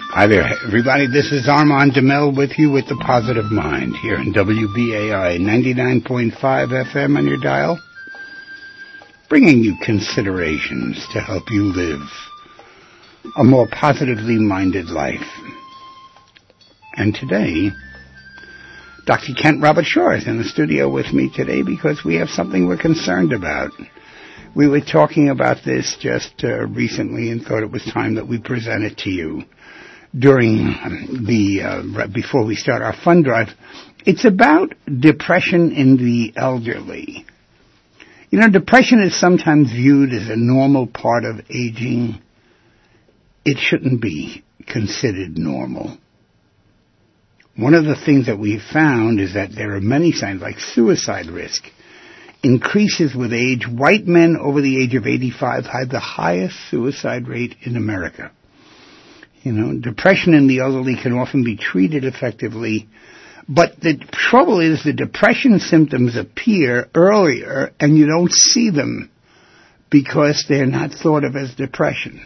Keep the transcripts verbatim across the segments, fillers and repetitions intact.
Hi there, everybody. This is Armand DeMille with you with The Positive Mind here in W B A I ninety-nine point five F M on your dial, bringing you considerations to help you live a more positively minded life. And today, Doctor Kent Robert Shaw is in the studio with me today because we have something we're concerned about. We were talking about this just uh, recently and thought it was time that we present it to you during the, uh, before we start our fund drive. It's about depression in the elderly. You know, depression is sometimes viewed as a normal part of aging. It shouldn't be considered normal. One of the things that we've found is that there are many signs, like suicide risk, increases with age. White men over the age of eighty-five have the highest suicide rate in America. You know, depression in the elderly can often be treated effectively, but the trouble is the depression symptoms appear earlier and you don't see them because they're not thought of as depression.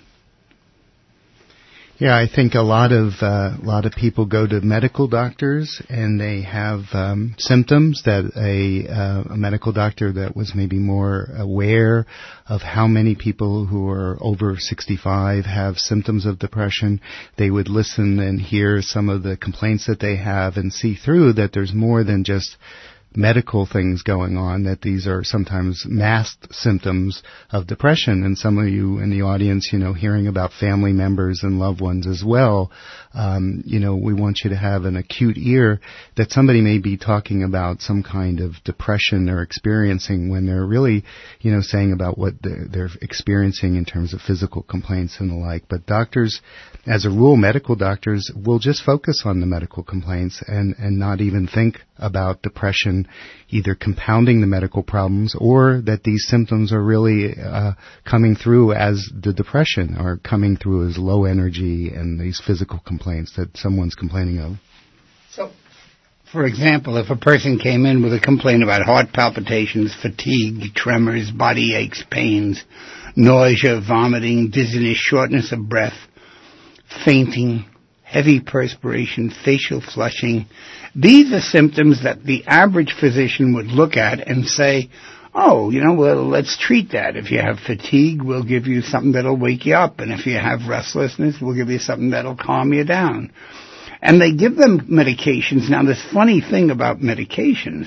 Yeah, I think a lot of uh, a lot of people go to medical doctors and they have um, symptoms that a, uh, a medical doctor that was maybe more aware of how many people who are over sixty-five have symptoms of depression. They would listen and hear some of the complaints that they have and see through that there's more than just medical things going on, that these are sometimes masked symptoms of depression. And some of you in the audience, you know, hearing about family members and loved ones as well, um, you know, we want you to have an acute ear that somebody may be talking about some kind of depression they're experiencing when they're really, you know, saying about what they're, they're experiencing in terms of physical complaints and the like. But doctors, as a rule, medical doctors will just focus on the medical complaints and, and not even think about depression either compounding the medical problems or that these symptoms are really uh, coming through as the depression or coming through as low energy and these physical complaints that someone's complaining of. So, for example, if a person came in with a complaint about heart palpitations, fatigue, tremors, body aches, pains, nausea, vomiting, dizziness, shortness of breath, fainting, heavy perspiration, facial flushing, these are symptoms that the average physician would look at and say, oh, you know, well, let's treat that. If you have fatigue, we'll give you something that'll wake you up. And if you have restlessness, we'll give you something that'll calm you down. And they give them medications. Now, this funny thing about medications,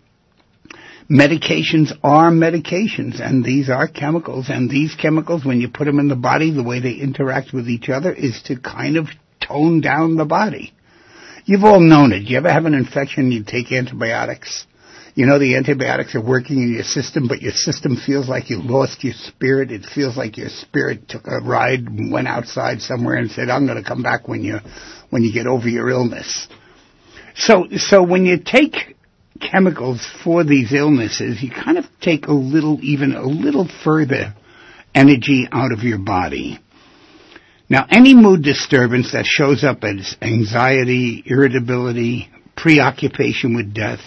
medications are medications, and these are chemicals. And these chemicals, when you put them in the body, the way they interact with each other is to kind of tone down the body. You've all known it. You ever have an infection, you take antibiotics. You know the antibiotics are working in your system, but your system feels like you lost your spirit. It feels like your spirit took a ride, went outside somewhere and said, I'm going to come back when you when you get over your illness. So, so when you take chemicals for these illnesses, you kind of take a little, even a little further energy out of your body. Now, any mood disturbance that shows up as anxiety, irritability, preoccupation with death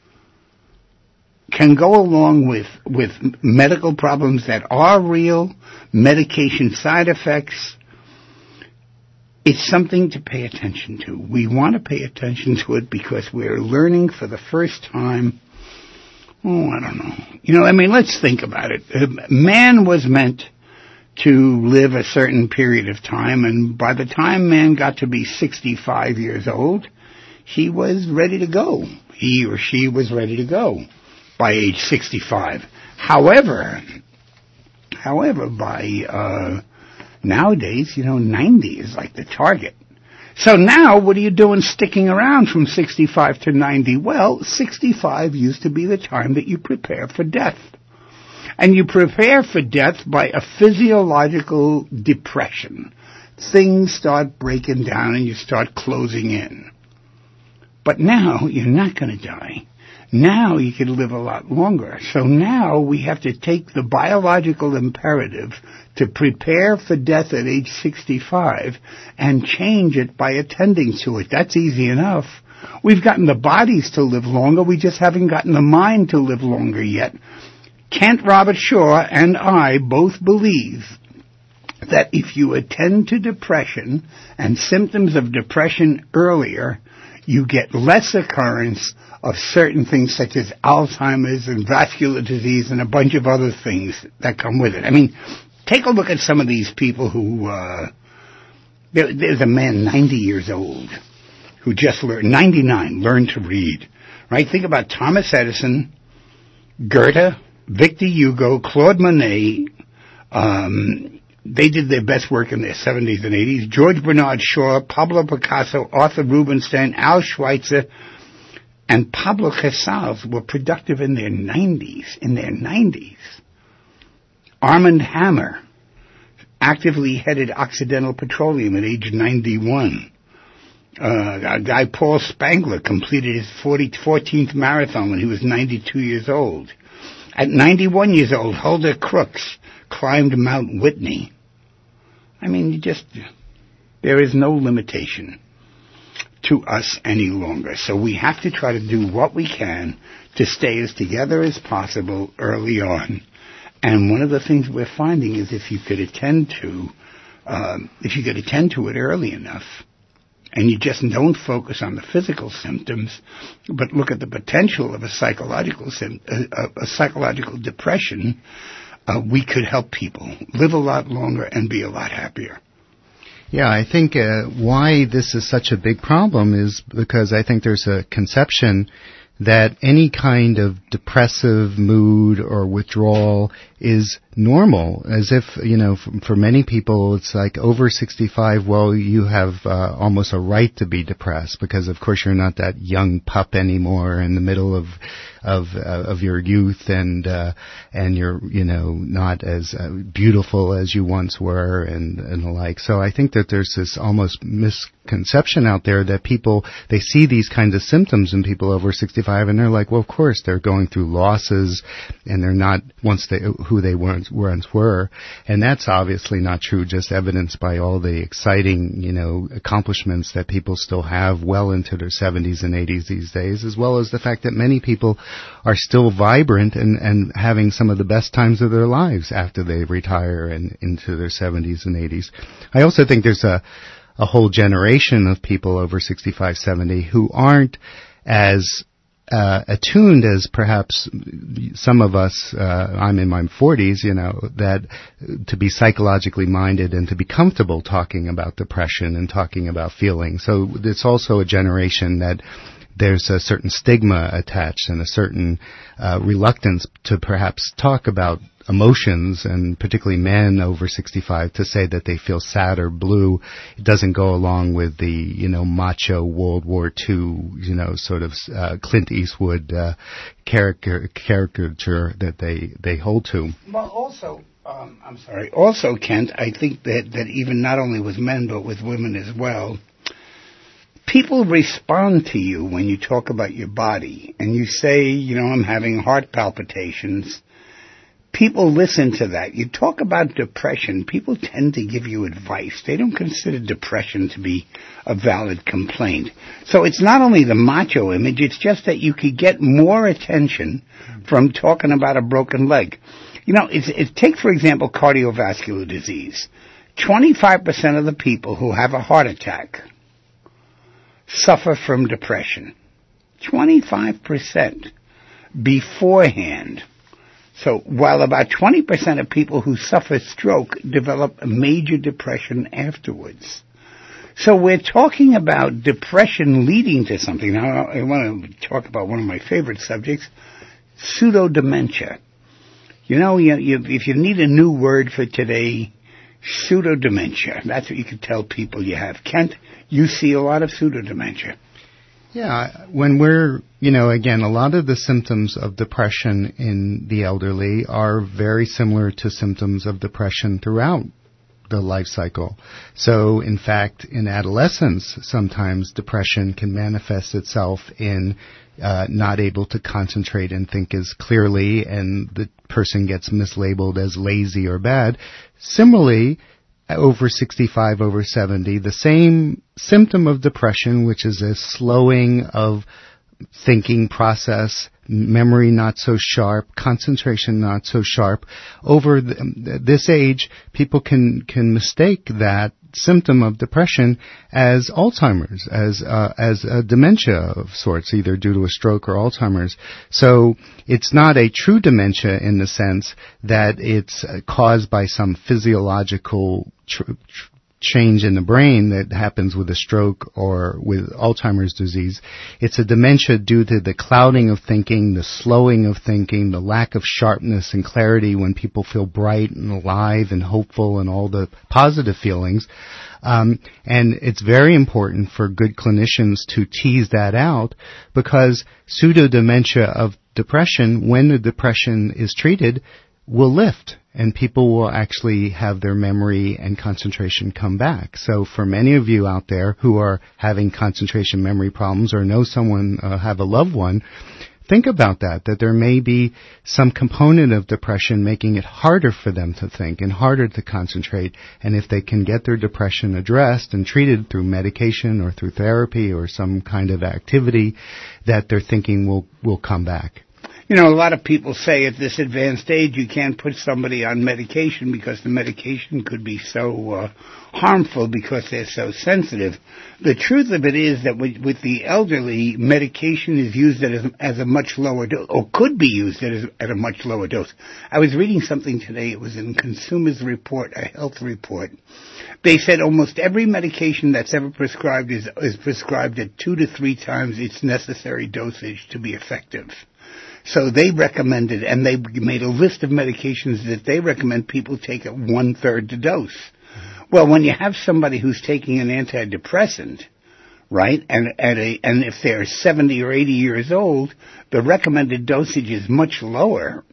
can go along with, with medical problems that are real, medication side effects. It's something to pay attention to. We want to pay attention to it because we're learning for the first time. Oh, I don't know. You know, I mean, let's think about it. Man was meant to live a certain period of time, and by the time man got to be sixty-five years old, he was ready to go. He or she was ready to go by age sixty-five. However, however, by uh, nowadays, you know, ninety is like the target. So now, what are you doing sticking around from sixty-five to ninety? Well, sixty-five used to be the time that you prepare for death. And you prepare for death by a physiological depression. Things start breaking down and you start closing in. But now you're not going to die. Now you can live a lot longer. So now we have to take the biological imperative to prepare for death at age sixty-five and change it by attending to it. That's easy enough. We've gotten the bodies to live longer. We just haven't gotten the mind to live longer yet. Kent Robert Shaw and I both believe that if you attend to depression and symptoms of depression earlier, you get less occurrence of certain things such as Alzheimer's and vascular disease and a bunch of other things that come with it. I mean, take a look at some of these people who, uh, there, there's a man ninety years old who just learned, ninety-nine, learned to read, right? Think about Thomas Edison, Goethe, Victor Hugo, Claude Monet. Um, they did their best work in their seventies and eighties. George Bernard Shaw, Pablo Picasso, Arthur Rubinstein, Al Schweitzer, and Pablo Casals were productive in their nineties, in their nineties. Armand Hammer actively headed Occidental Petroleum at age ninety-one. Uh, our guy Paul Spangler completed his fourteenth marathon when he was ninety-two years old. At ninety-one years old, Hulda Crooks climbed Mount Whitney. I mean, you just, there is no limitation to us any longer. So we have to try to do what we can to stay as together as possible early on. And one of the things we're finding is if you could attend to, um, if you could attend to it early enough, and you just don't focus on the physical symptoms, but look at the potential of a psychological sim- a, a psychological depression, uh, we could help people live a lot longer and be a lot happier. Yeah, I think uh, why this is such a big problem is because I think there's a conception that any kind of depressive mood or withdrawal is normal, as if, you know, for, for many people it's like over sixty-five, well, you have uh, almost a right to be depressed because, of course, you're not that young pup anymore in the middle of of uh, of your youth, and uh, and you're, you know, not as uh, beautiful as you once were, and and the like. So I think that there's this almost misconception out there that people, they see these kinds of symptoms in people over sixty-five, and they're like, well, of course they're going through losses, and they're not once they who they once once were, and that's obviously not true. Just evidenced by all the exciting, you know, accomplishments that people still have well into their seventies and eighties these days, as well as the fact that many people are still vibrant and, and having some of the best times of their lives after they retire and into their seventies and eighties. I also think there's a, a whole generation of people over sixty-five, seventy who aren't as uh, attuned as perhaps some of us, uh, I'm in my forties, you know, that to be psychologically minded and to be comfortable talking about depression and talking about feelings. So it's also a generation that there's a certain stigma attached and a certain uh, reluctance to perhaps talk about emotions, and particularly men over sixty-five, to say that they feel sad or blue. It doesn't go along with the, you know, macho World War Two, you know, sort of uh, Clint Eastwood uh, character caricature that they, they hold to. Well, also, um, I'm sorry, also, Kent, I think that, that even not only with men but with women as well, people respond to you when you talk about your body and you say, you know, I'm having heart palpitations. People listen to that. You talk about depression, people tend to give you advice. They don't consider depression to be a valid complaint. So it's not only the macho image, it's just that you could get more attention from talking about a broken leg. You know, it's, it, take, for example, cardiovascular disease. twenty-five percent of the people who have a heart attack suffer from depression. twenty-five percent beforehand. So while about twenty percent of people who suffer stroke develop a major depression afterwards. So we're talking about depression leading to something. Now I want to talk about one of my favorite subjects, pseudo-dementia. You know, you, you, if you need a new word for today, pseudo-dementia. That's what you can tell people you have. Kent, you see a lot of pseudo-dementia. Yeah, when we're, you know, again, a lot of the symptoms of depression in the elderly are very similar to symptoms of depression throughout the life cycle. So, in fact, in adolescence, sometimes depression can manifest itself in uh, not able to concentrate and think as clearly, and the person gets mislabeled as lazy or bad. Similarly, over sixty-five, over seventy, the same symptom of depression, which is a slowing of thinking process, memory not so sharp, concentration not so sharp. Over the, this age, people can, can mistake that symptom of depression as Alzheimer's, as uh, as a dementia of sorts, either due to a stroke or Alzheimer's. So it's not a true dementia in the sense that it's caused by some physiological tr- tr- change in the brain that happens with a stroke or with Alzheimer's disease. It's a dementia due to the clouding of thinking, the slowing of thinking, the lack of sharpness and clarity when people feel bright and alive and hopeful and all the positive feelings. Um, and it's very important for good clinicians to tease that out, because pseudo-dementia of depression, when the depression is treated, will lift, and people will actually have their memory and concentration come back. So for many of you out there who are having concentration memory problems or know someone, uh, have a loved one, think about that, that there may be some component of depression making it harder for them to think and harder to concentrate. And if they can get their depression addressed and treated through medication or through therapy or some kind of activity, that their thinking will, will come back. You know, a lot of people say at this advanced age you can't put somebody on medication because the medication could be so uh, harmful because they're so sensitive. The truth of it is that with, with the elderly, medication is used at a, as a much lower dose, or could be used at a, at a much lower dose. I was reading something today. It was in Consumers Report, a health report. They said almost every medication that's ever prescribed is, is prescribed at two to three times its necessary dosage to be effective. So they recommended, and they made a list of medications that they recommend people take at one-third the dose. Well, when you have somebody who's taking an antidepressant, right, and at a, and if they're seventy or eighty years old, the recommended dosage is much lower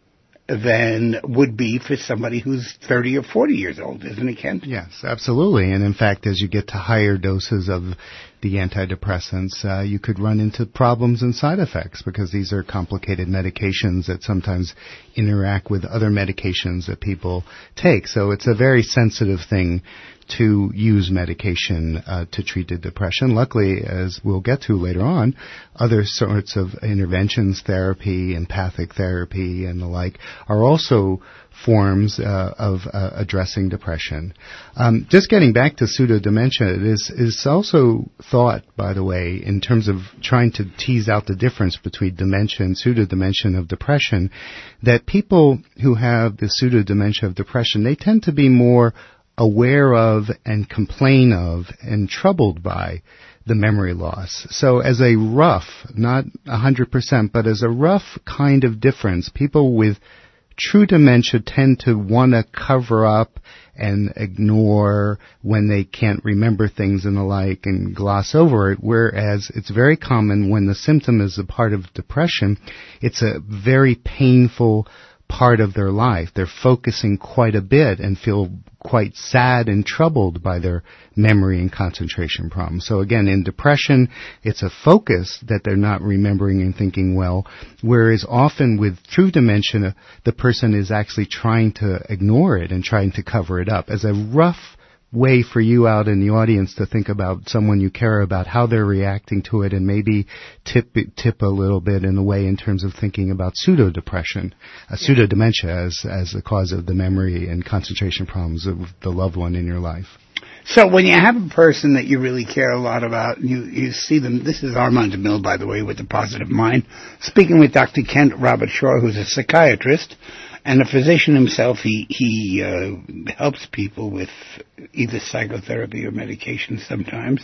than would be for somebody who's thirty or forty years old, isn't it, Kent? Yes, absolutely. And in fact, as you get to higher doses of the antidepressants, uh, you could run into problems and side effects, because these are complicated medications that sometimes interact with other medications that people take. So it's a very sensitive thing to use medication uh, to treat the depression. Luckily, as we'll get to later on, other sorts of interventions, therapy, empathic therapy, and the like are also forms uh, of uh, addressing depression. Um, just getting back to pseudo-dementia, it is, is also thought, by the way, in terms of trying to tease out the difference between dementia and pseudo-dementia of depression, that people who have the pseudo-dementia of depression, they tend to be more aware of and complain of and troubled by the memory loss. So as a rough, not one hundred percent, but as a rough kind of difference, people with true dementia tend to want to cover up and ignore when they can't remember things and the like and gloss over it, whereas it's very common when the symptom is a part of depression, it's a very painful part of their life. They're focusing quite a bit and feel quite sad and troubled by their memory and concentration problems. So again, in depression, it's a focus that they're not remembering and thinking well, whereas often with true dementia, the person is actually trying to ignore it and trying to cover it up. As a rough way for you out in the audience to think about someone you care about, how they're reacting to it, and maybe tip tip a little bit in a way in terms of thinking about pseudo-depression, uh, pseudo-dementia as, as the cause of the memory and concentration problems of the loved one in your life. So when you have a person that you really care a lot about, and you, you see them, this is Armand DeMille, by the way, with The Positive Mind, speaking with Doctor Kent Robert Shore, who's a psychiatrist and a physician himself. He he uh, helps people with either psychotherapy or medication sometimes.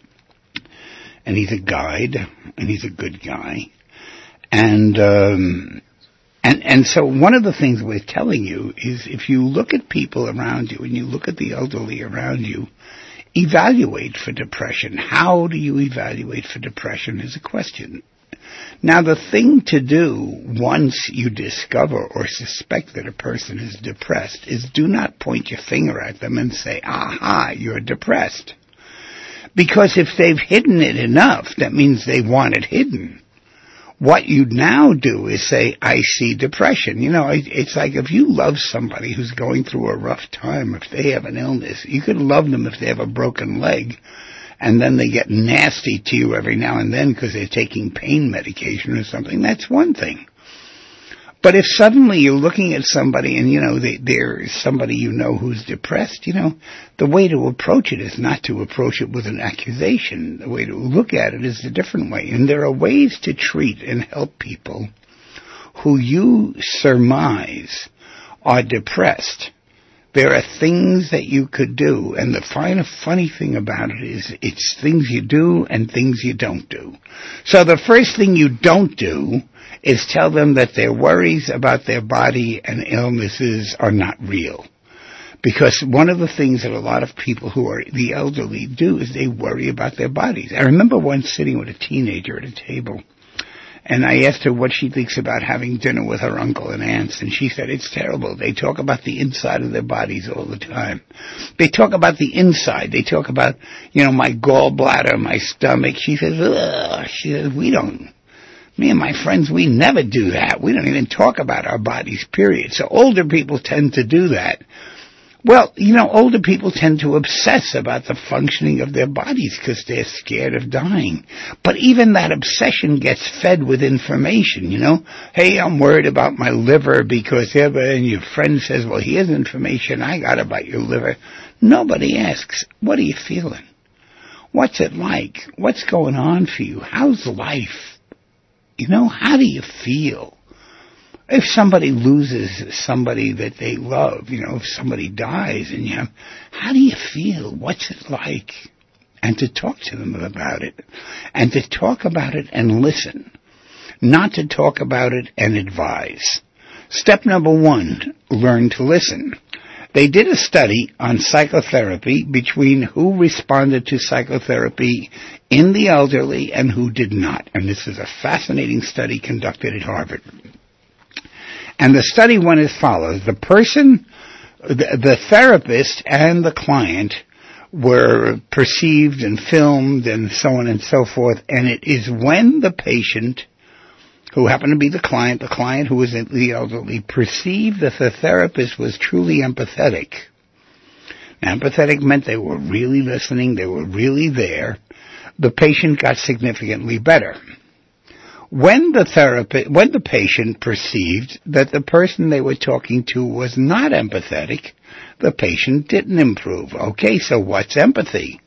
And he's a guide, and he's a good guy. And um, and and so one of the things we're telling you is, if you look at people around you and you look at the elderly around you, evaluate for depression. How do you evaluate for depression is a question. Now, the thing to do once you discover or suspect that a person is depressed is do not point your finger at them and say, aha, you're depressed. Because if they've hidden it enough, that means they want it hidden. What you now do is say, I see depression. You know, it's like if you love somebody who's going through a rough time, if they have an illness, you can love them if they have a broken leg, and then they get nasty to you every now and then because they're taking pain medication or something, that's one thing. But if suddenly you're looking at somebody and, you know, they, there's somebody you know who's depressed, you know, the way to approach it is not to approach it with an accusation. The way to look at it is a different way. And there are ways to treat and help people who you surmise are depressed. There are things that you could do, and the fine, funny thing about it is it's things you do and things you don't do. So the first thing you don't do is tell them that their worries about their body and illnesses are not real. Because one of the things that a lot of people who are the elderly do is they worry about their bodies. I remember once sitting with a teenager at a table, and I asked her what she thinks about having dinner with her uncle and aunts, and she said, it's terrible. They talk about the inside of their bodies all the time. They talk about the inside. They talk about, you know, my gallbladder, my stomach. She says, ugh. She says, we don't. Me and my friends, we never do that. We don't even talk about our bodies, period. So older people tend to do that. Well, you know, older people tend to obsess about the functioning of their bodies because they're scared of dying. But even that obsession gets fed with information, you know. Hey, I'm worried about my liver because ever, and your friend says, well, here's information I got about your liver. Nobody asks, what are you feeling? What's it like? What's going on for you? How's life? You know, how do you feel? If somebody loses somebody that they love, you know, if somebody dies and you have, how do you feel? What's it like? And to talk to them about it. And to talk about it and listen. Not to talk about it and advise. Step number one, learn to listen. They did a study on psychotherapy between who responded to psychotherapy in the elderly and who did not. And this is a fascinating study conducted at Harvard. And the study went as follows. The person, the, the therapist and the client were perceived and filmed and so on and so forth. And it is when the patient, who happened to be the client, the client who was the elderly, perceived that the therapist was truly empathetic. Now, empathetic meant they were really listening, they were really there. The patient got significantly better. When the therapist, when the patient perceived that the person they were talking to was not empathetic, the patient didn't improve. Okay, so what's empathy?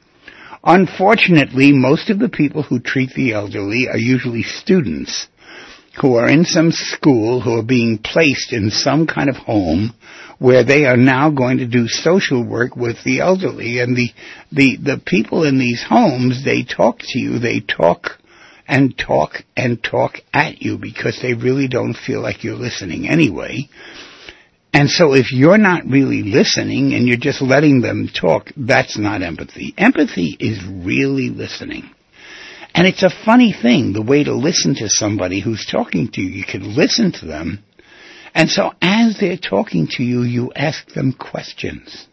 Unfortunately, most of the people who treat the elderly are usually students who are in some school, who are being placed in some kind of home where they are now going to do social work with the elderly. And the, the, the people in these homes, they talk to you, they talk and talk and talk at you because they really don't feel like you're listening anyway. And so if you're not really listening and you're just letting them talk, that's not empathy. Empathy is really listening. And it's a funny thing, the way to listen to somebody who's talking to you. You can listen to them. And so as they're talking to you, you ask them questions.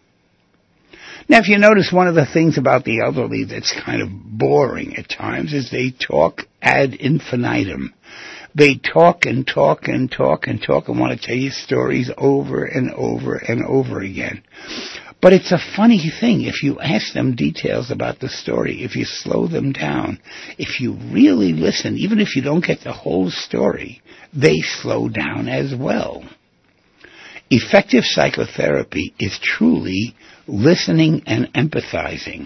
Now, if you notice, one of the things about the elderly that's kind of boring at times is they talk ad infinitum. They talk and talk and talk and talk and want to tell you stories over and over and over again. But it's a funny thing. If you ask them details about the story, if you slow them down, if you really listen, even if you don't get the whole story, they slow down as well. Effective psychotherapy is truly listening and empathizing.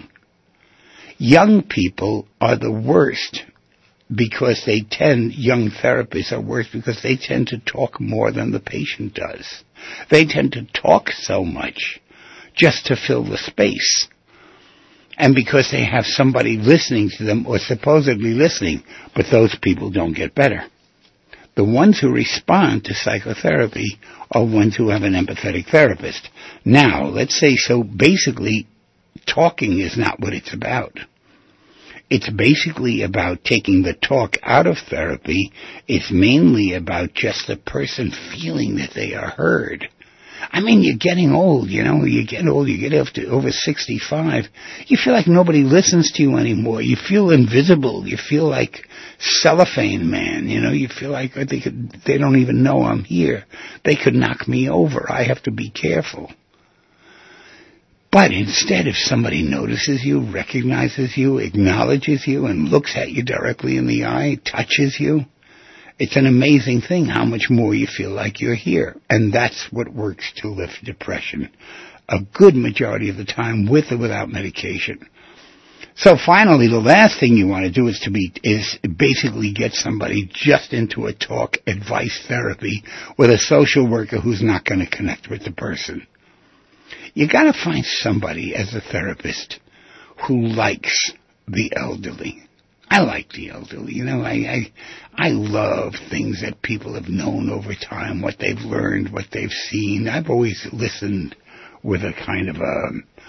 Young people are the worst because they tend, young therapists are worse because they tend to talk more than the patient does. They tend to talk so much just to fill the space. And because they have somebody listening to them or supposedly listening, but those people don't get better. The ones who respond to psychotherapy are ones who have an empathetic therapist. Now, let's say, so basically, talking is not what it's about. It's basically about taking the talk out of therapy. It's mainly about just the person feeling that they are heard. I mean, you're getting old, you know, you get old, you get up to over sixty-five, you feel like nobody listens to you anymore. You feel invisible. You feel like cellophane man, you know, you feel like they could, they don't even know I'm here. They could knock me over. I have to be careful. But instead, if somebody notices you, recognizes you, acknowledges you, and looks at you directly in the eye, touches you, it's an amazing thing how much more you feel like you're here. And that's what works to lift depression a good majority of the time, with or without medication. So finally, the last thing you want to do is to be is basically get somebody just into a talk advice therapy with a social worker who's not going to connect with the person. You got to find somebody as a therapist who likes the elderly. I like the elderly. You know, I, I I love things that people have known over time, what they've learned, what they've seen. I've always listened with a kind of a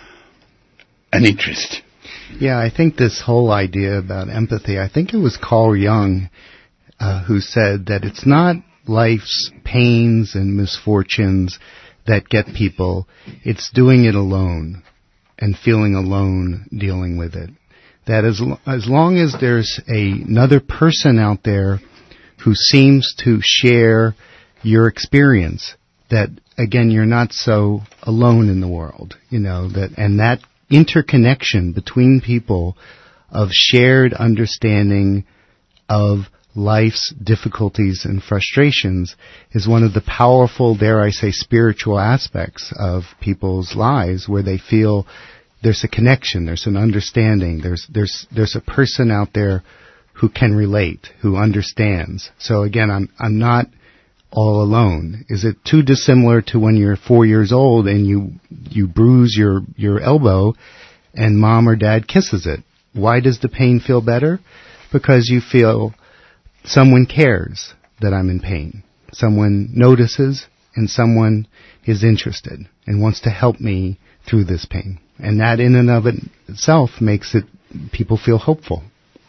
an interest. Yeah, I think this whole idea about empathy, I think it was Carl Jung uh, who said that it's not life's pains and misfortunes that get people, it's doing it alone and feeling alone dealing with it. That as, as long as there's a, another person out there who seems to share your experience, that again, you're not so alone in the world, you know, that, and that interconnection between people of shared understanding of life's difficulties and frustrations is one of the powerful, dare I say, spiritual aspects of people's lives, where they feel there's a connection, there's an understanding, there's there's there's a person out there who can relate, who understands. So again, I'm I'm not all alone. Is it too dissimilar to when you're four years old and you you bruise your your elbow and mom or dad kisses it? Why does the pain feel better? Because you feel someone cares that I'm in pain. Someone notices, and someone is interested and wants to help me through this pain. And that in and of itself makes it people feel hopeful.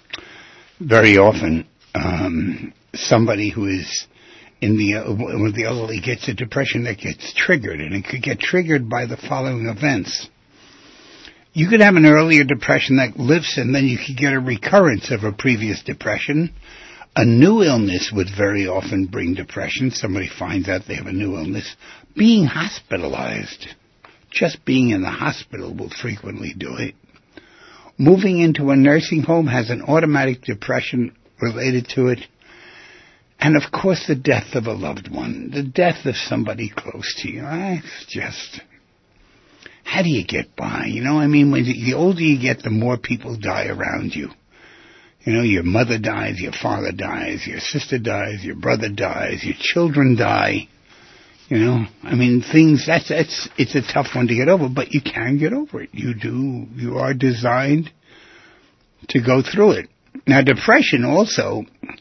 Very often, um, somebody who is in the uh, when the elderly gets a depression, that gets triggered, and it could get triggered by the following events. You could have an earlier depression that lifts, and then you could get a recurrence of a previous depression. A new illness would very often bring depression. Somebody finds out they have a new illness. Being hospitalized, just being in the hospital will frequently do it. Moving into a nursing home has an automatic depression related to it. And of course, the death of a loved one, the death of somebody close to you. It's just, how do you get by? You know, I mean, when the older you get, the more people die around you. You know, your mother dies, your father dies, your sister dies, your brother dies, your children die. You know, I mean, things, that's, that's, it's a tough one to get over, but you can get over it. You do, you are designed to go through it. Now, depression also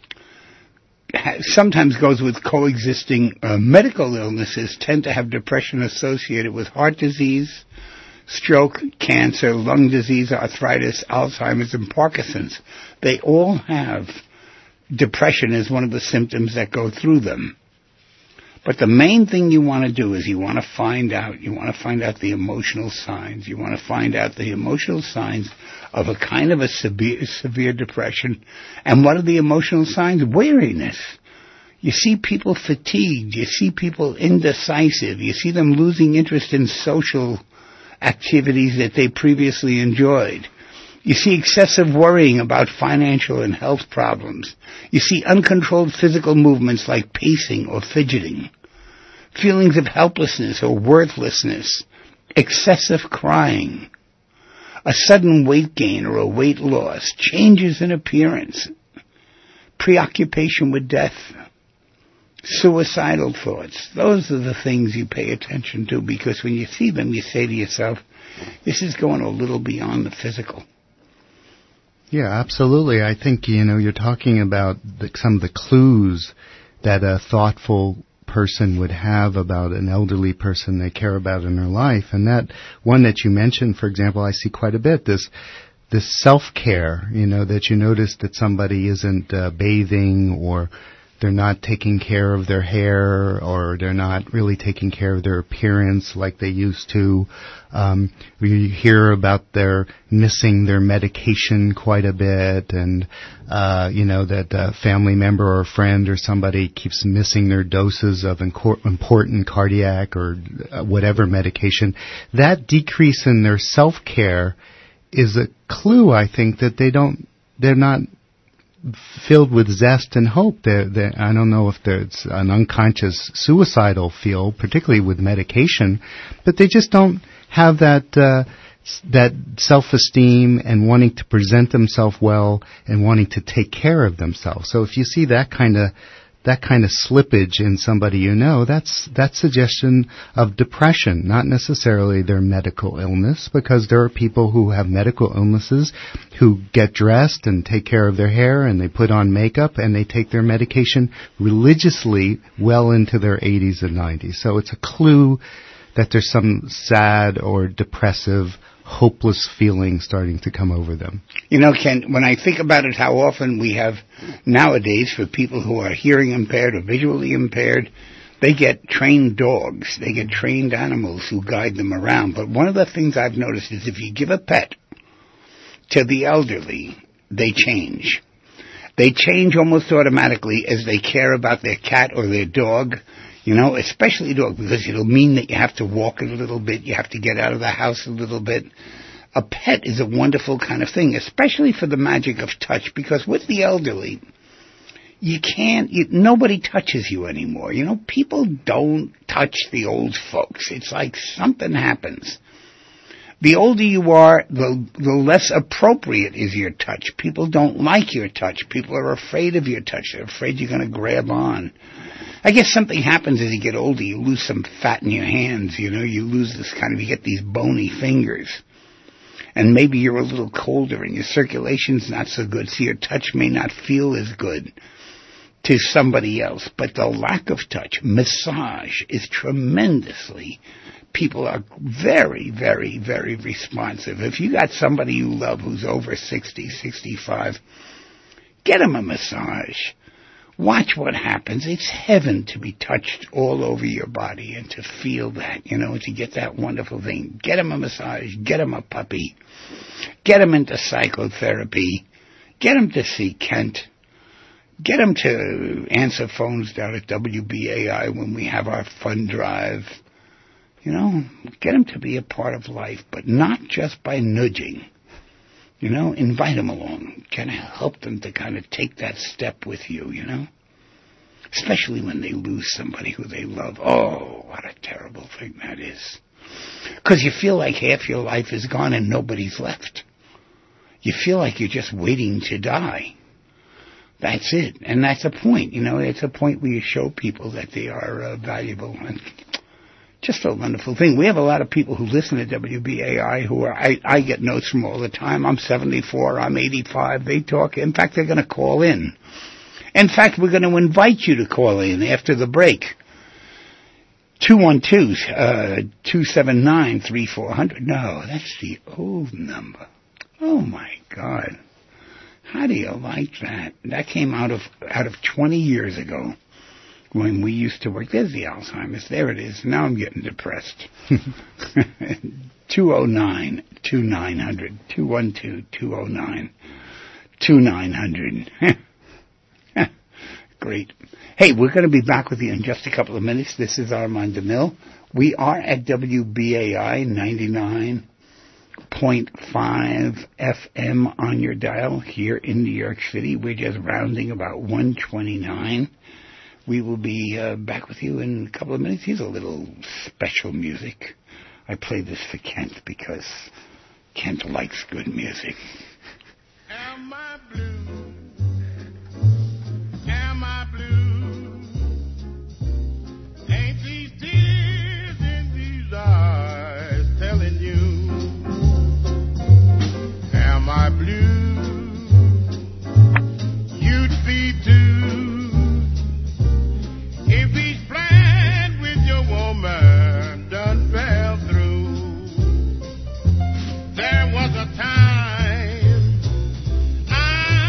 sometimes goes with coexisting uh, medical illnesses. Tend to have depression associated with heart disease, stroke, cancer, lung disease, arthritis, Alzheimer's, and Parkinson's. They all have depression as one of the symptoms that go through them. But the main thing you want to do is you want to find out, you want to find out the emotional signs. You want to find out the emotional signs of a kind of a severe, severe depression. And what are the emotional signs? Weariness. You see people fatigued. You see people indecisive. You see them losing interest in social activities that they previously enjoyed. You see excessive worrying about financial and health problems. You see uncontrolled physical movements like pacing or fidgeting. Feelings of helplessness or worthlessness. Excessive crying. A sudden weight gain or a weight loss. Changes in appearance. Preoccupation with death. Suicidal thoughts. Those are the things you pay attention to, because when you see them, you say to yourself, this is going a little beyond the physical. Yeah, absolutely. I think, you know, you're talking about the, some of the clues that a thoughtful person would have about an elderly person they care about in their life. And that one that you mentioned, for example, I see quite a bit, this this self-care, you know, that you notice that somebody isn't uh, bathing or they're not taking care of their hair, or they're not really taking care of their appearance like they used to. Um, we hear about their missing their medication quite a bit, and uh, you know that a family member or a friend or somebody keeps missing their doses of inco- important cardiac or whatever medication. That decrease in their self-care is a clue, I think, that they don't, they're not filled with zest and hope. They're, they're, I don't know if it's an unconscious suicidal feel, particularly with medication, but they just don't have that uh, that self-esteem and wanting to present themselves well and wanting to take care of themselves. So if you see that kind of that kind of slippage in somebody you know, that's that's suggestion of depression, not necessarily their medical illness, because there are people who have medical illnesses who get dressed and take care of their hair and they put on makeup and they take their medication religiously well into their eighties and nineties. So it's a clue that there's some sad or depressive, hopeless feeling starting to come over them. You know, Ken, when I think about it, how often we have nowadays for people who are hearing impaired or visually impaired, they get trained dogs, they get trained animals who guide them around. But one of the things I've noticed is if you give a pet to the elderly, they change. They change almost automatically as they care about their cat or their dog. You know, especially dog, because it'll mean that you have to walk it a little bit, you have to get out of the house a little bit. A pet is a wonderful kind of thing, especially for the magic of touch, because with the elderly, you can't, you, nobody touches you anymore. You know, people don't touch the old folks. It's like something happens. The older you are, the, the less appropriate is your touch. People don't like your touch. People are afraid of your touch. They're afraid you're going to grab on. I guess something happens as you get older. You lose some fat in your hands, you know. You lose this kind of, you get these bony fingers. And maybe you're a little colder and your circulation's not so good, so your touch may not feel as good to somebody else. But the lack of touch, massage, is tremendously, people are very, very, very responsive. If you got somebody you love who's over sixty, sixty-five, get them a massage. Watch what happens. It's heaven to be touched all over your body and to feel that, you know, to get that wonderful thing. Get him a massage. Get him a puppy. Get him into psychotherapy. Get him to see Kent. Get him to answer phones down at W B A I when we have our fun drive. You know, get him to be a part of life, but not just by nudging. You know, invite them along. Kind of help them to kind of take that step with you, you know. Especially when they lose somebody who they love. Oh, what a terrible thing that is. Because you feel like half your life is gone and nobody's left. You feel like you're just waiting to die. That's it. And that's a point, you know. It's a point where you show people that they are uh, valuable and just a wonderful thing. We have a lot of people who listen to W B A I who are, I, I get notes from all the time. I'm seventy-four, I'm eighty-five. They talk. In fact, they're going to call in. In fact, we're going to invite you to call in after the break. two one two, two seven nine, three four zero zero. No, that's the old number. Oh, my God. How do you like that? That came out of out of twenty years ago. When we used to work, there's the Alzheimer's. There it is. Now I'm getting depressed. two oh nine, two nine hundred. two one two, two oh nine, two nine hundred. Great. Hey, we're going to be back with you in just a couple of minutes. This is Armand DeMille. We are at W B A I ninety-nine point five F M on your dial here in New York City. We're just rounding about one twenty-nine. We will be uh, back with you in a couple of minutes. Here's a little special music. I play this for Kent because Kent likes good music. Am I blue? Am I blue? Ain't these tears in these eyes telling you? Am I blue? You'd be too. If each plan with your woman done fell through, there was a time I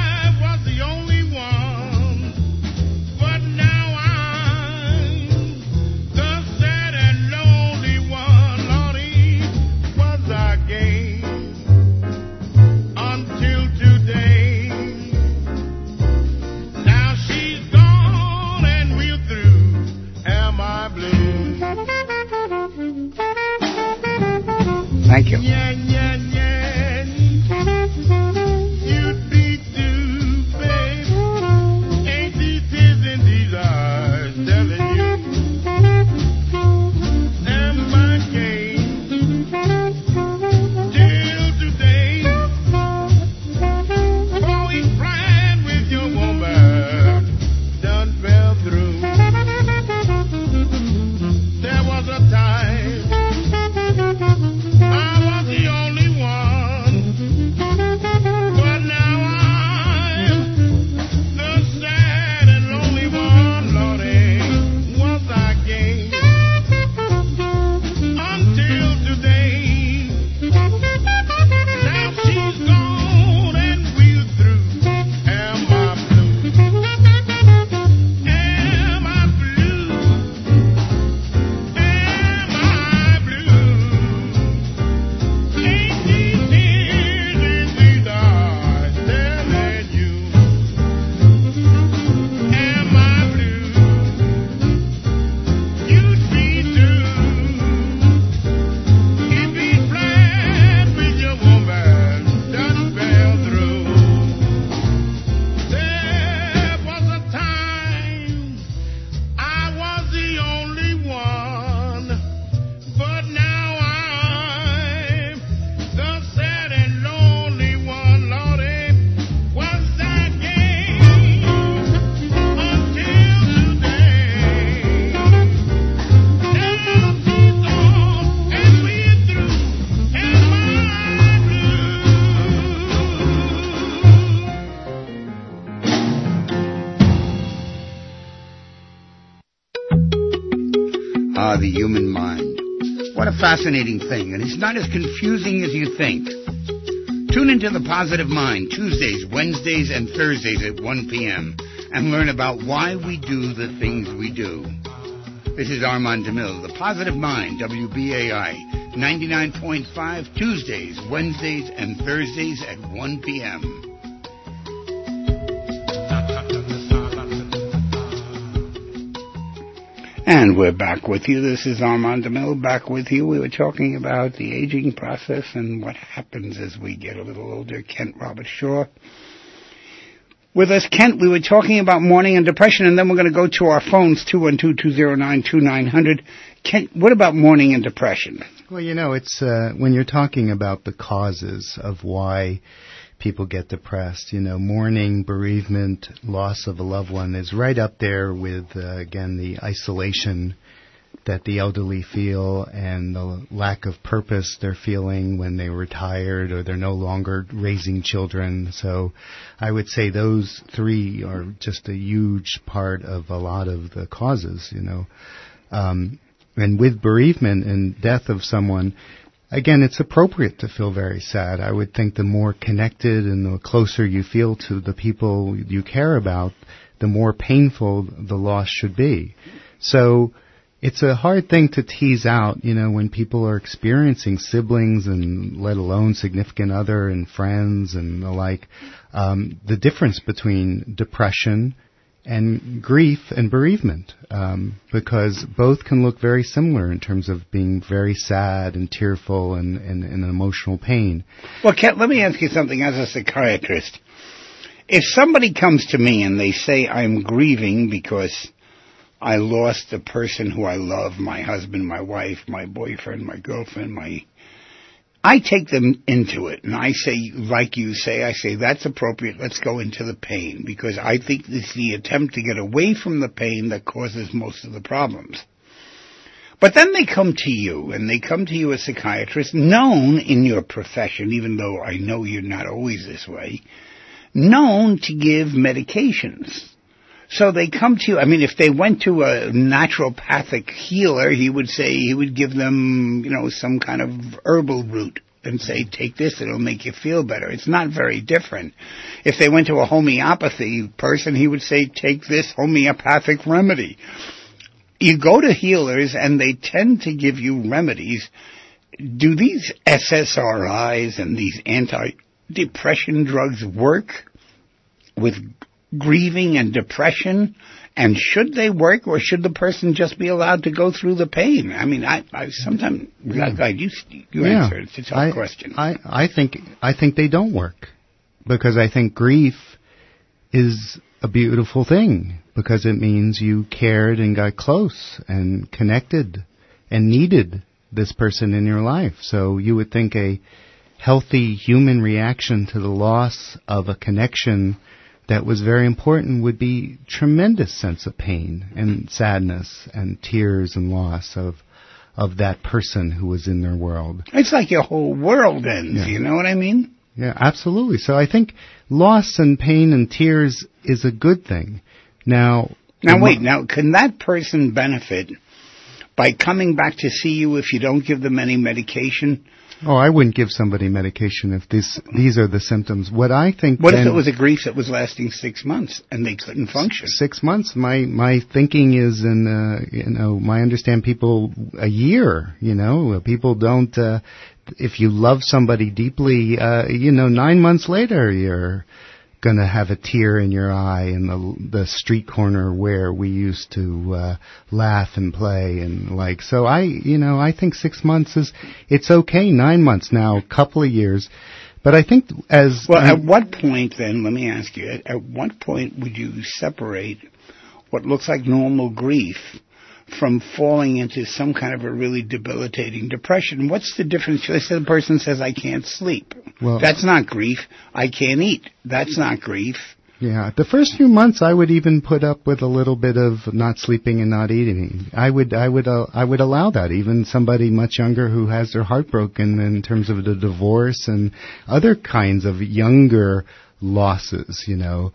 Ah, the human mind. What a fascinating thing, and it's not as confusing as you think. Tune into The Positive Mind Tuesdays, Wednesdays, and Thursdays at one p.m. and learn about why we do the things we do. This is Armand DeMille, The Positive Mind, W B A I, ninety-nine point five, Tuesdays, Wednesdays, and Thursdays at one p.m. And we're back with you. This is Armand DeMille back with you. We were talking about the aging process and what happens as we get a little older. Kent Robert Shaw with us. Kent, we were talking about mourning and depression, and then we're going to go to our phones, two one two, two zero nine, two nine zero zero. Kent, what about mourning and depression? Well, you know, it's uh, when you're talking about the causes of why people get depressed, you know, mourning, bereavement, loss of a loved one is right up there with, uh, again, the isolation that the elderly feel and the lack of purpose they're feeling when they're retired or they're no longer raising children. So I would say those three are just a huge part of a lot of the causes, you know. Um, and with bereavement and death of someone, again, it's appropriate to feel very sad. I would think the more connected and the closer you feel to the people you care about, the more painful the loss should be. So it's a hard thing to tease out, you know, when people are experiencing siblings and let alone significant other and friends and the like, um, the difference between depression and grief and bereavement, um, because both can look very similar in terms of being very sad and tearful and, and, and emotional pain. Well, Kent, let me ask you something as a psychiatrist. If somebody comes to me and they say, I'm grieving because I lost the person who I love, my husband, my wife, my boyfriend, my girlfriend, my... I take them into it, and I say, like you say, I say, that's appropriate, let's go into the pain, because I think it's the attempt to get away from the pain that causes most of the problems. But then they come to you, and they come to you as psychiatrists, known in your profession, even though I know you're not always this way, known to give medications. So they come to you. I mean, if they went to a naturopathic healer, he would say, he would give them, you know, some kind of herbal root and say, take this, it'll make you feel better. It's not very different. If they went to a homeopathy person, he would say, take this homeopathic remedy. You go to healers and they tend to give you remedies. Do these S S R Is and these anti-depression drugs work with grieving and depression, and should they work, or should the person just be allowed to go through the pain? I mean, I, I sometimes yeah. I, I you, you yeah. answer. It's a tough I, question. I, I think I think they don't work, because I think grief is a beautiful thing, because it means you cared and got close and connected and needed this person in your life. So you would think a healthy human reaction to the loss of a connection that was very important would be tremendous sense of pain and sadness and tears and loss of of that person who was in their world. It's like your whole world ends, yeah. You know what I mean? Yeah, absolutely. So I think loss and pain and tears is a good thing. Now, now wait, now can that person benefit by coming back to see you if you don't give them any medication? Oh, I wouldn't give somebody medication if this, these are the symptoms. What I think... What if it was a grief that was lasting six months and they couldn't function? Six months? My my thinking is, in, uh, you know, I understand people a year, you know. People don't... Uh, if you love somebody deeply, uh, you know, nine months later you're going to have a tear in your eye in the the street corner where we used to uh, laugh and play and like. So I, you know, I think six months is, it's okay. Nine months now, a couple of years. But I think as... Well, at what point then, let me ask you, at, at what point would you separate what looks like normal grief from falling into some kind of a really debilitating depression? What's the difference? Let's say the person says, I can't sleep. Well, that's not grief. I can't eat. That's not grief. Yeah, the first few months I would even put up with a little bit of not sleeping and not eating. I would, I would, uh, I would allow that. Even somebody much younger who has their heart broken in terms of the divorce and other kinds of younger losses, you know.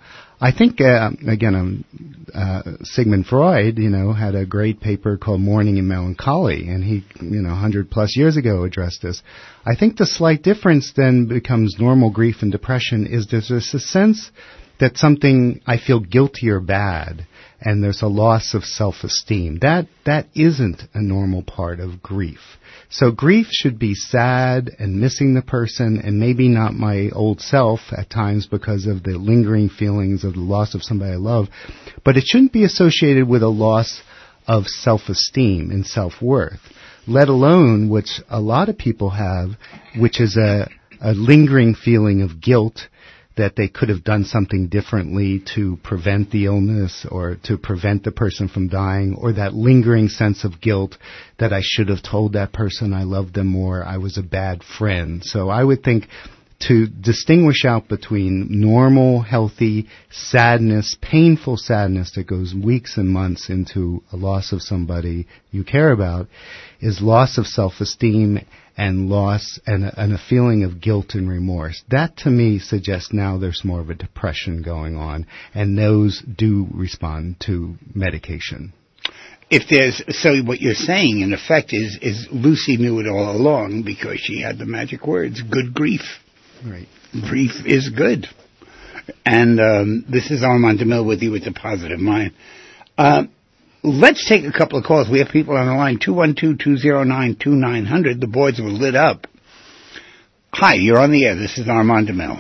I think, uh, again, um, uh, Sigmund Freud, you know, had a great paper called Mourning and Melancholy, and he, you know, one hundred plus years ago addressed this. I think the slight difference then becomes normal grief and depression is there's this a sense that something, I feel guilty or bad, and there's a loss of self-esteem. That that isn't a normal part of grief. So grief should be sad and missing the person and maybe not my old self at times because of the lingering feelings of the loss of somebody I love. But it shouldn't be associated with a loss of self-esteem and self-worth, let alone, which a lot of people have, which is a, a lingering feeling of guilt that they could have done something differently to prevent the illness or to prevent the person from dying, or that lingering sense of guilt that I should have told that person I loved them more, I was a bad friend. So I would think to distinguish out between normal, healthy sadness, painful sadness that goes weeks and months into a loss of somebody you care about, is loss of self-esteem and loss and a, and a feeling of guilt and remorse. That to me suggests now there's more of a depression going on, and those do respond to medication. If there's, so what you're saying in effect is, is Lucy knew it all along because she had the magic words, good grief. Right. Grief is good. And um, this is Armand DeMille with you with the Positive Mind. Uh, let's take a couple of calls. We have people on the line, two one two, two zero nine, two nine zero zero. The boards were lit up. Hi, you're on the air. This is Armand DeMille.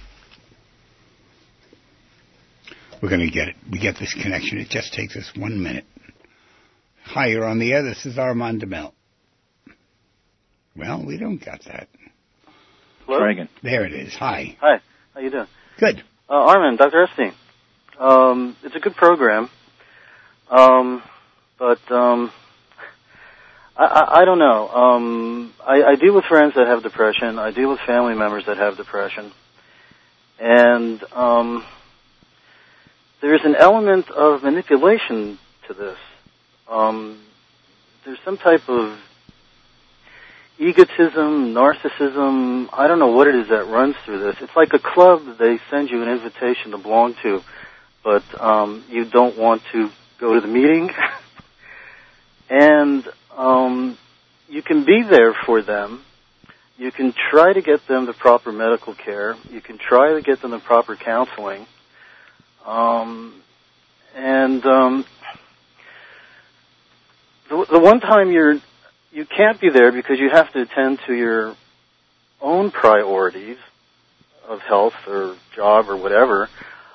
We're going to get it. We get this connection. It just takes us one minute. Hi, you're on the air. This is Armand DeMille. Well, we don't got that. Hello? Reagan. There it is. Hi. Hi. How you doing? Good. Uh, Armin, Doctor Epstein. Um, it's a good program, um, but um, I, I, I don't know. Um, I, I deal with friends that have depression. I deal with family members that have depression, and um, there's an element of manipulation to this. Um, there's some type of egotism, narcissism, I don't know what it is that runs through this. It's like a club that they send you an invitation to belong to, but um, you don't want to go to the meeting. and um, you can be there for them. You can try to get them the proper medical care. You can try to get them the proper counseling. Um, and um, the, the one time you're You can't be there because you have to attend to your own priorities of health or job or whatever.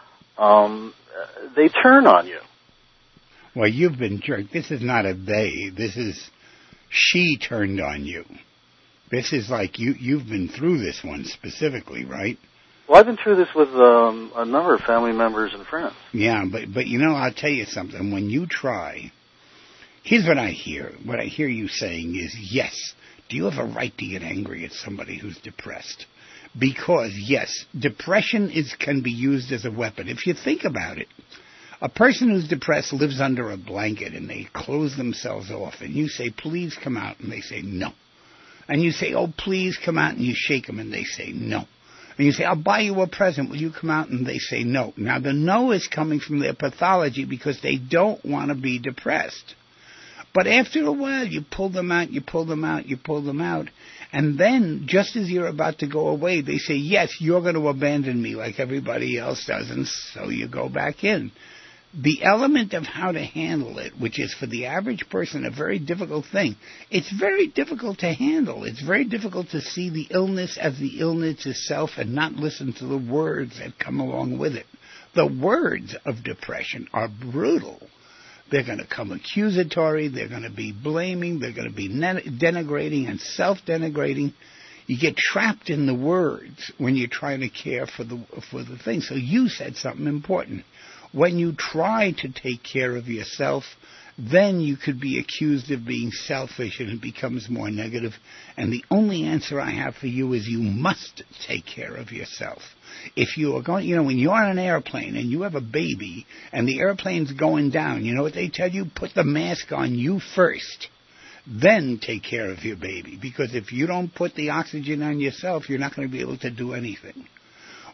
Um, they turn on you. Well, you've been jerked. This is not a they. This is she turned on you. This is like you, you've been through this one specifically, right? Well, I've been through this with um, a number of family members and friends. Yeah, but, but you know, I'll tell you something. When you try... Here's what I hear. What I hear you saying is, yes, do you have a right to get angry at somebody who's depressed? Because, yes, depression is can be used as a weapon. If you think about it, a person who's depressed lives under a blanket and they close themselves off, and you say, please come out, and they say no. And you say, oh, please come out, and you shake them, and they say no. And you say, I'll buy you a present, will you come out? And they say no. Now, the no is coming from their pathology because they don't want to be depressed. But after a while, you pull them out, you pull them out, you pull them out. And then, just as you're about to go away, they say, yes, you're going to abandon me like everybody else does. And so you go back in. The element of how to handle it, which is for the average person a very difficult thing, it's very difficult to handle. It's very difficult to see the illness as the illness itself and not listen to the words that come along with it. The words of depression are brutal. They're going to come accusatory, they're going to be blaming, they're going to be denigrating and self-denigrating. You get trapped in the words when you're trying to care for the for the thing. So you said something important. When you try to take care of yourself, then you could be accused of being selfish and it becomes more negative. And the only answer I have for you is you must take care of yourself. If you are going, you know, when you're on an airplane and you have a baby and the airplane's going down, you know what they tell you? Put the mask on you first. Then take care of your baby. Because if you don't put the oxygen on yourself, you're not going to be able to do anything.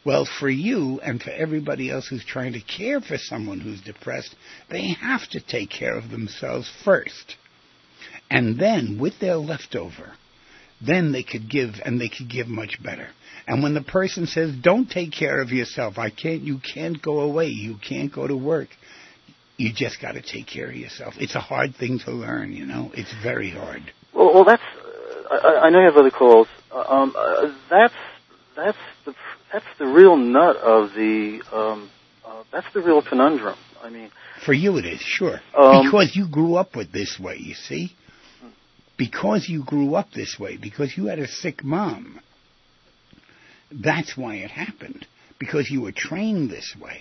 Well, for you and for everybody else who's trying to care for someone who's depressed, they have to take care of themselves first. And then, with their leftover, then they could give, and they could give much better. And when the person says, don't take care of yourself, I can't, you can't go away, you can't go to work, you just got to take care of yourself. It's a hard thing to learn, you know. It's very hard. Well, well that's, uh, I, I know you have other calls. Uh, um, uh, that's, that's the, that's the real nut of the, um, uh, that's the real conundrum. I mean. For you it is, sure. Um, because you grew up with this way, you see. Because you grew up this way, because you had a sick mom. That's why it happened. Because you were trained this way.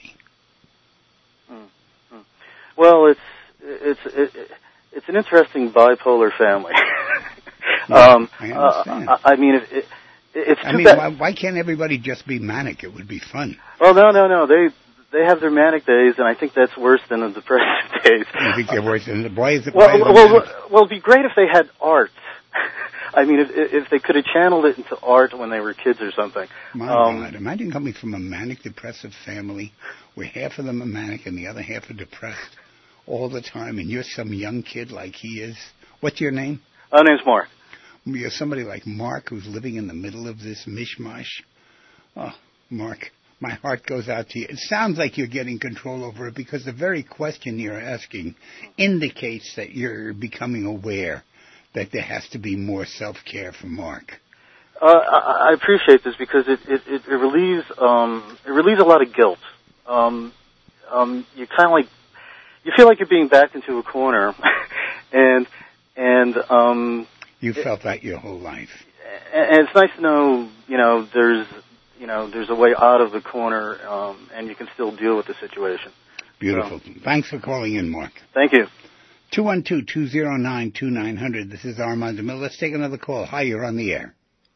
Mm-hmm. Well, it's it's it, it's an interesting bipolar family. Yeah, um, I understand. Uh, I, I mean, it, it, it's too I mean, bad. why, why can't everybody just be manic? It would be fun. Well, no, no, no. They they have their manic days, and I think that's worse than the depressive days. You think they're worse than the boys? Well, well, well, well, it'd be great if they had art. I mean, if, if they could have channeled it into art when they were kids or something. My um, God, imagine coming from a manic depressive family where half of them are manic and the other half are depressed all the time, and you're some young kid like he is. What's your name? My name's Mark. You're somebody like Mark who's living in the middle of this mishmash. Oh, Mark, my heart goes out to you. It sounds like you're getting control over it because the very question you're asking indicates that you're becoming aware that there has to be more self-care for Mark. Uh, I, I appreciate this because it, it, it, it relieves um, it relieves a lot of guilt. Um, um, you kind of like you feel like you're being backed into a corner, and and um, you felt that your whole life. And it's nice to know, you know, there's you know there's a way out of the corner, um, and you can still deal with the situation. Beautiful. So, thanks for calling in, Mark. Thank you. two one two, two zero nine, two nine zero zero. This is Armand DeMille. Let's take another call. Hi, you're on the air.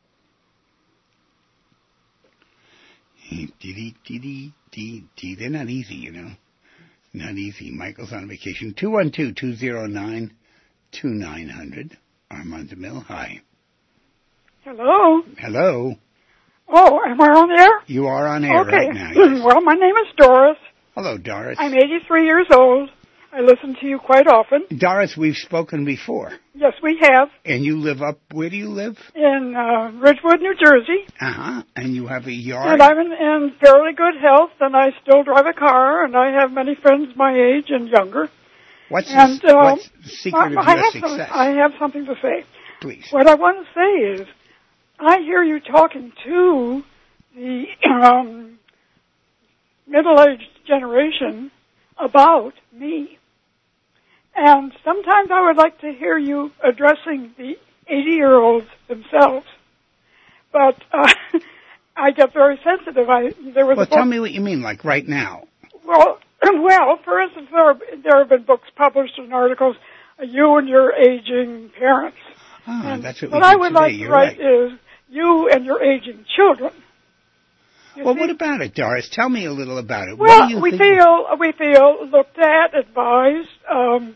They're not easy, you know. Not easy. Michael's on vacation. two one two, two zero nine, two nine zero zero. Armand DeMille, hi. Hello. Hello. Oh, am I on the air? You are on air okay. right now. Yes. Well, my name is Doris. Hello, Doris. I'm eighty-three years old. I listen to you quite often. Doris, we've spoken before. Yes, we have. And you live up, where do you live? In uh, Ridgewood, New Jersey. Uh-huh. And you have a yard? And I'm in, in fairly good health, and I still drive a car, and I have many friends my age and younger. What's, and, the, uh, what's the secret I, of I your have success? Some, I have something to say. Please. What I want to say is, I hear you talking to the um, middle-aged generation about me. And sometimes I would like to hear you addressing the eighty-year-olds themselves. But uh, I get very sensitive. I there was Well, a book, tell me what you mean, like right now. Well, well, for instance, there, are, there have been books published and articles, uh, you and your aging parents. Ah, and that's what, what we I do would today. like to You're write right. is you and your aging children. You Well, see? what about it, Doris? Tell me a little about it. Well, what do you we think? feel we feel looked at, advised. Um,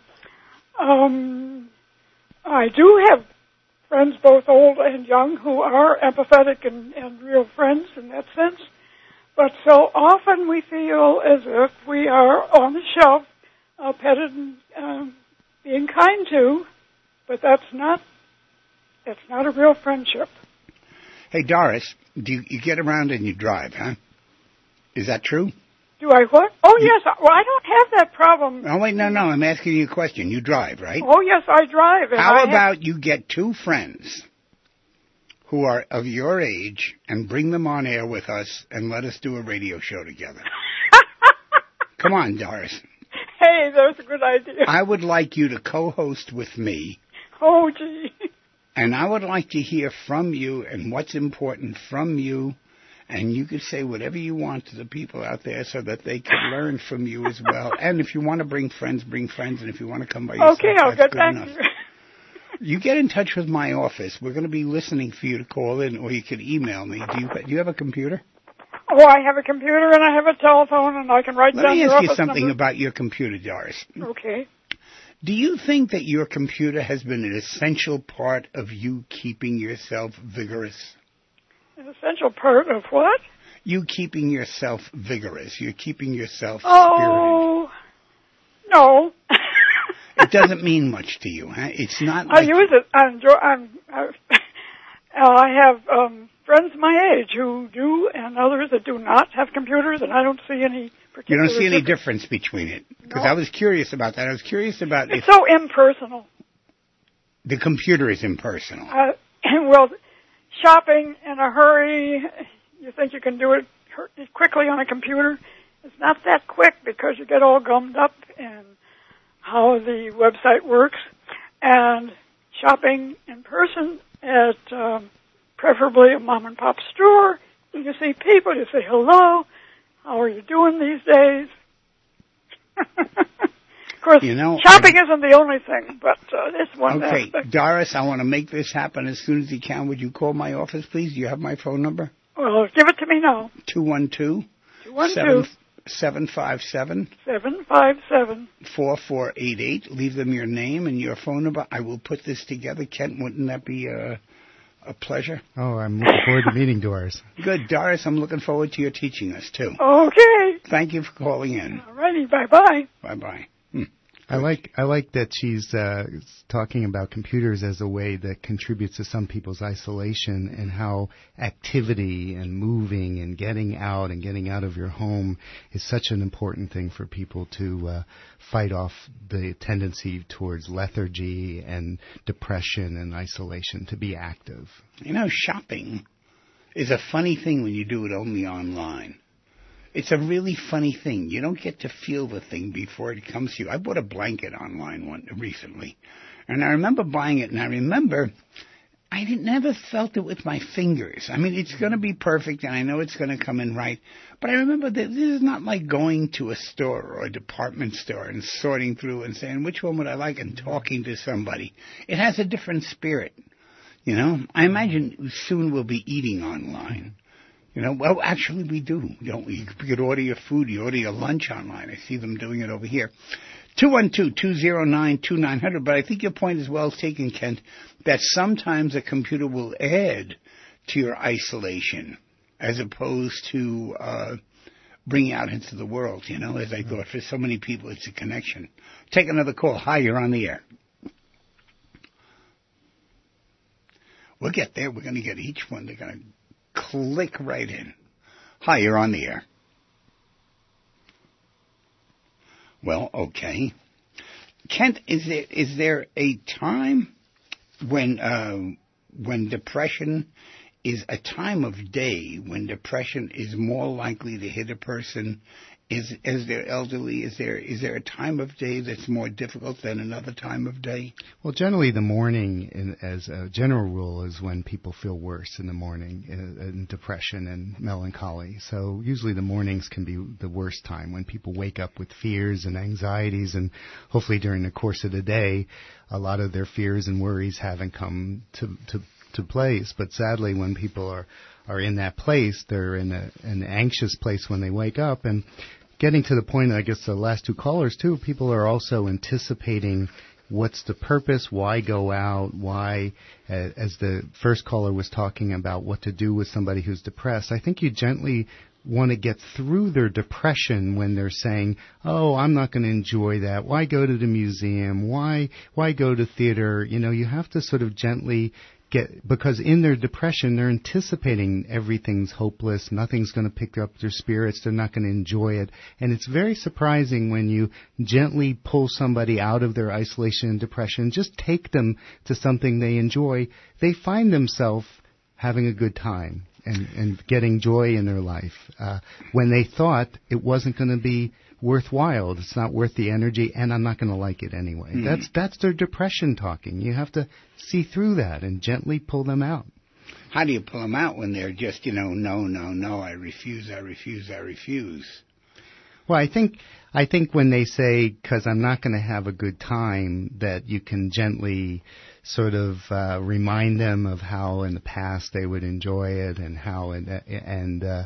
um, I do have friends, both old and young, who are empathetic and, and real friends in that sense. But so often we feel as if we are on the shelf, uh, petted and um, being kind to, but that's not that's not a real friendship. Hey, Doris, do you, you get around and you drive, huh? Is that true? Do I what? Oh, yes. Well, I don't have that problem. Oh, wait, no, no. I'm asking you a question. You drive, right? Oh, yes, I drive. And How I about have... you get two friends who are of your age and bring them on air with us and let us do a radio show together? Come on, Doris. Hey, that's a good idea. I would like you to co-host with me. Oh, gee. And I would like to hear from you and what's important from you. And you could say whatever you want to the people out there so that they can learn from you as well. And if you want to bring friends, bring friends. And if you want to come by yourself, okay, I'll that's get good back enough. to you. You get in touch with my office. We're going to be listening for you to call in, or you could email me. Do you, do you have a computer? Oh, I have a computer and I have a telephone and I can write Let down me your ask you office something number. about your computer, Doris. Okay. Do you think that your computer has been an essential part of you keeping yourself vigorous? An essential part of what? you keeping yourself vigorous. You're keeping yourself Oh, no. It doesn't mean much to you, huh? It's not I like... use it. I enjoy, I'm, I, I have um, friends my age who do and others that do not have computers, and I don't see any particular You don't see any difference, difference between it? Because No. I was curious about that. I was curious about It's if so impersonal. the computer is impersonal. Uh, well, shopping in a hurry, you think you can do it hur- quickly on a computer. It's not that quick because you get all gummed up in how the website works. And shopping in person at um, preferably a mom and pop store, you see people, you say hello, how are you doing these days? Of course, You know, shopping isn't the only thing, but uh, it's one Okay, aspect. Doris, I want to make this happen as soon as you can. Would you call my office, please? Do you have my phone number? Well, give it to me now. two one two, two one two, seven five seven, seven five seven. four four eight eight. Leave them your name and your phone number. I will put this together. Kent, wouldn't that be a, a pleasure? Oh, I'm looking forward to meeting Doris. Good. Doris, I'm looking forward to your teaching us, too. Okay. Thank you for calling in. All righty. Bye-bye. Bye-bye. I like I like that she's uh, talking about computers as a way that contributes to some people's isolation, and how activity and moving and getting out and getting out of your home is such an important thing for people to uh, fight off the tendency towards lethargy and depression and isolation, to be active. You know, shopping is a funny thing when you do it only online. It's a really funny thing. You don't get to feel the thing before it comes to you. I bought a blanket online one recently, and I remember buying it, and I remember I didn't, never felt it with my fingers. I mean, it's going to be perfect, and I know it's going to come in right, but I remember that this is not like going to a store or a department store and sorting through and saying, which one would I like, and talking to somebody. It has a different spirit, you know. I imagine soon we'll be eating online. You know, well, actually we do, don't we? You could order your food, you order your lunch online. I see them doing it over here. two one two, two zero nine, two nine zero zero. But I think your point is well taken, Kent, that sometimes a computer will add to your isolation as opposed to uh, bring you out into the world, you know, as I thought. For so many people, it's a connection. Take another call. Hi, you're on the air. We'll get there. We're going to get each one. They're going to click right in. Hi, you're on the air. Well, okay. Kent, is there is there a time when uh, when depression is a time of day when depression is more likely to hit a person? Is is there elderly? Is there is there a time of day that's more difficult than another time of day? Well, generally the morning, in, as a general rule, is when people feel worse in the morning, in, in depression and melancholy. So usually the mornings can be the worst time, when people wake up with fears and anxieties, and hopefully during the course of the day, a lot of their fears and worries haven't come to to, to place. But sadly, when people are are in that place, they're in a, an anxious place when they wake up. And getting to the point, I guess the last two callers too, people are also anticipating what's the purpose, why go out, why, uh, as the first caller was talking about what to do with somebody who's depressed, I think you gently want to get through their depression when they're saying, oh, I'm not going to enjoy that. Why go to the museum? Why, why go to theater? You know, you have to sort of gently get, because in their depression, they're anticipating everything's hopeless, nothing's going to pick up their spirits, they're not going to enjoy it. And it's very surprising when you gently pull somebody out of their isolation and depression, just take them to something they enjoy, they find themselves having a good time and, and getting joy in their life, uh, when they thought it wasn't going to be worthwhile. It's not worth the energy, and I'm not going to like it anyway. Mm-hmm. That's that's their depression talking. You have to see through that and gently pull them out. How do you pull them out when they're just, you know, no, no, no, I refuse, I refuse, I refuse? Well, I think I think when they say, because I'm not going to have a good time, that you can gently sort of uh, remind them of how in the past they would enjoy it, and how and, and uh,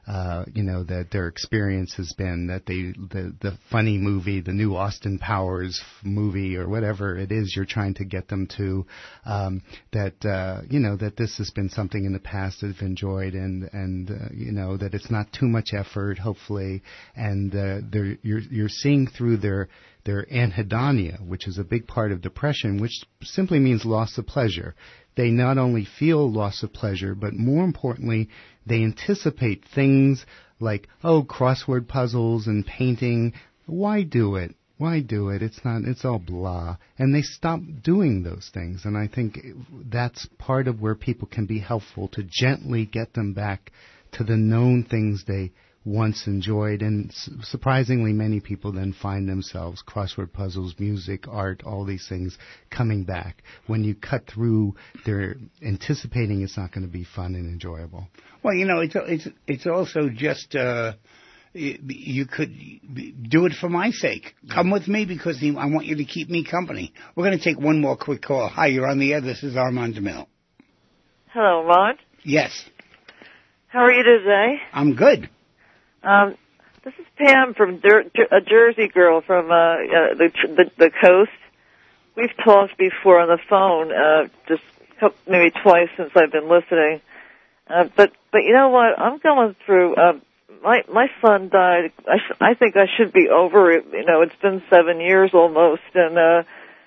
uh, you know, that their experience has been, that they, the, the funny movie, the new Austin Powers movie or whatever it is you're trying to get them to, um, that, uh, you know, that this has been something in the past that they've enjoyed and, and, uh, you know, that it's not too much effort, hopefully, and, uh, they're, you're, you're seeing through their, their anhedonia, which is a big part of depression, which simply means loss of pleasure. They not only feel loss of pleasure, but more importantly, they anticipate things like, oh, crossword puzzles and painting. Why do it? Why do it? It's not, it's all blah. And they stop doing those things. And I think that's part of where people can be helpful, to gently get them back to the known things they once enjoyed. And su- surprisingly, many people then find themselves, crossword puzzles, music, art, all these things coming back when you cut through their anticipating it's not going to be fun and enjoyable. Well, you know, it's it's it's also just uh, you could do it for my sake. Come with me because I want you to keep me company. We're going to take one more quick call. Hi, you're on the air. This is Armand DeMille. Hello, Ron. Yes. How are you today? I'm good. Um, this is Pam from Jer- a Jersey girl from uh, uh, the, the the coast. We've talked before on the phone, uh, just maybe twice since I've been listening. Uh, but but you know what? I'm going through. Uh, my my son died. I sh- I think I should be over it. You know, it's been seven years almost, and uh,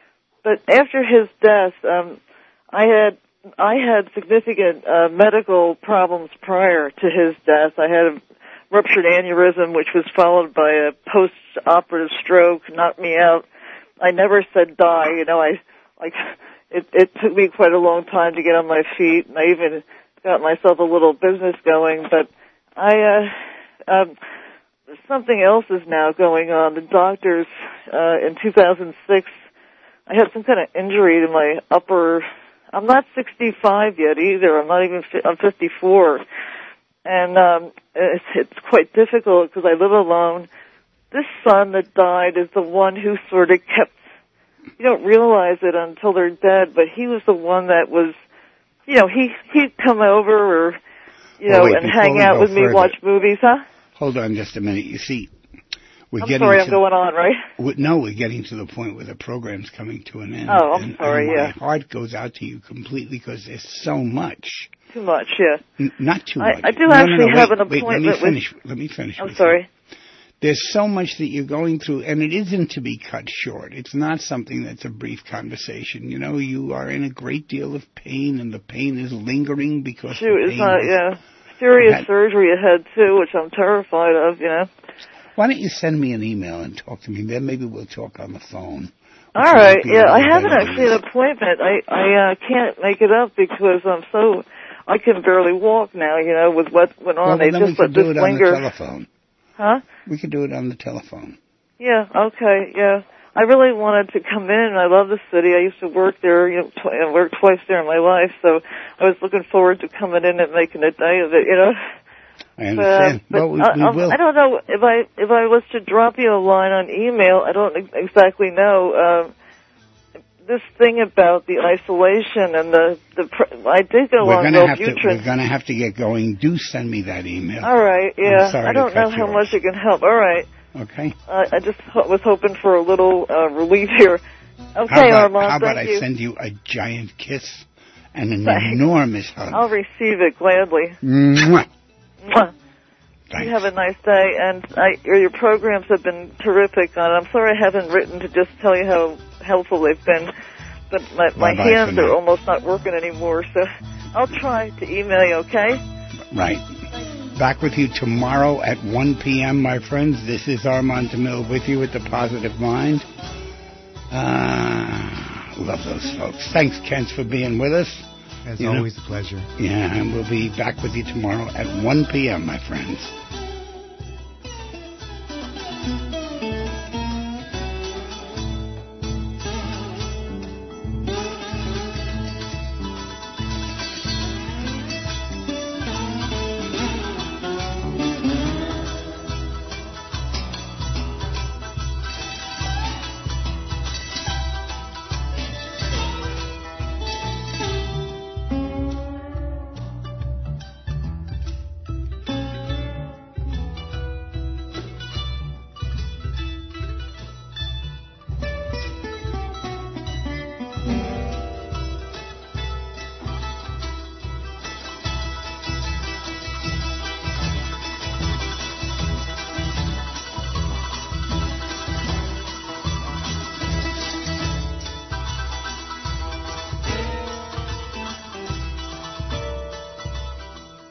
but after his death, um, I had. I had significant uh, medical problems prior to his death. I had a ruptured aneurysm, which was followed by a post-operative stroke, knocked me out. I never said die. You know, I like it, it took me quite a long time to get on my feet, and I even got myself a little business going. But I, uh, um, something else is now going on. The doctors uh, in two thousand six, I had some kind of injury to my upper. I'm not sixty-five yet either. I'm not even. I'm fifty-four, and um, it's, it's quite difficult because I live alone. This son that died is the one who sort of kept. You don't realize it until they're dead, but he was the one that was. You know, he he'd come over or, you know, well, wait, and hang out with me, further. Watch movies, huh? Hold on just a minute. You see. We're I'm getting sorry, to, I'm going on, right? We, no, we're getting to the point where the program's coming to an end. Oh, I'm and, sorry, and my yeah. My heart goes out to you completely because there's so much. Too much, yeah. N- not too I, much. I do no, actually no, no, have wait, an appointment wait, let me finish. with... Let me finish. I'm sorry. You. There's so much that you're going through, and it isn't to be cut short. It's not something that's a brief conversation. You know, you are in a great deal of pain, and the pain is lingering because Shoot, the it's pain not, is, yeah. Serious had, surgery ahead, too, which I'm terrified of, you know. Why don't you send me an email and talk to me? Then maybe we'll talk on the phone. All right, yeah, I haven't actually an appointment. I I uh, can't make it up because I'm so I can barely walk now. You know, with what went on, well, they then just we can let do this it linger. on the telephone. Huh? We could do it on the telephone. Yeah. Okay. Yeah. I really wanted to come in. I love the city. I used to work there. You know, tw- I worked twice there in my life, so I was looking forward to coming in and making a day of it. You know. I understand. But, uh, well, we, but, we uh, will. I don't know if I if I was to drop you a line on email. I don't exactly know uh, this thing about the isolation and the the. Pr- I did go we're on gonna have to, Wellbutrin. We're going to have to get going. Do send me that email. All right. Yeah. I'm sorry I don't to cut know how you much off. it can help. All right. Okay. Uh, I just ho- was hoping for a little uh, relief here. Okay, how about, Armand. How about thank I you. send you a giant kiss and an Thanks. enormous hug? I'll receive it gladly. Mwah. Mwah. Thanks. You have a nice day, and I, your programs have been terrific. And I'm sorry I haven't written to just tell you how helpful they've been, but my, my Bye-bye hands for are now. almost not working anymore, so I'll try to email you, okay? Right. Back with you tomorrow at one p.m., my friends. This is Armand DeMille with you at The Positive Mind. Uh, love those folks. Thanks, Kent, for being with us. As you always, know, a pleasure. Yeah, and we'll be back with you tomorrow at one p.m., my friends.